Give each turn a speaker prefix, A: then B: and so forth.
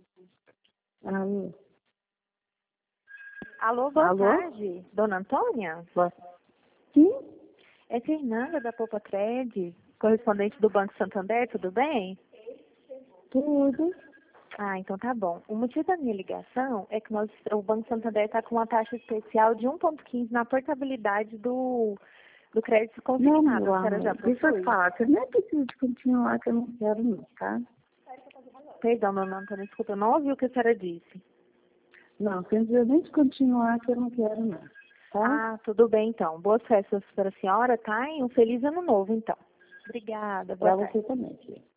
A: Alô?
B: Alô, boa
A: Alô?
B: tarde. Dona Antônia?
A: Sim?
B: É Fernanda da Poupa-Cred, correspondente do Banco Santander, tudo bem?
A: Tudo.
B: Ah, então tá bom. O motivo da minha ligação é que o Banco Santander está com uma taxa especial de 1,15 na portabilidade do crédito
A: Não,
B: consignado.
A: meu
B: A senhora já
A: amor, deixa eu
B: possui?
A: falar, você não é preciso de continuar, que eu não quero não, tá?
B: Perdão, dona Antônia, desculpa, eu não ouvi o que a senhora disse.
A: Não, tem nem de continuar, que eu não quero não, tá?
B: Ah, tudo bem então. Boas festas para a senhora, tá? E um feliz ano novo, então. Obrigada, boa
A: Pra
B: tarde.
A: você também, filha.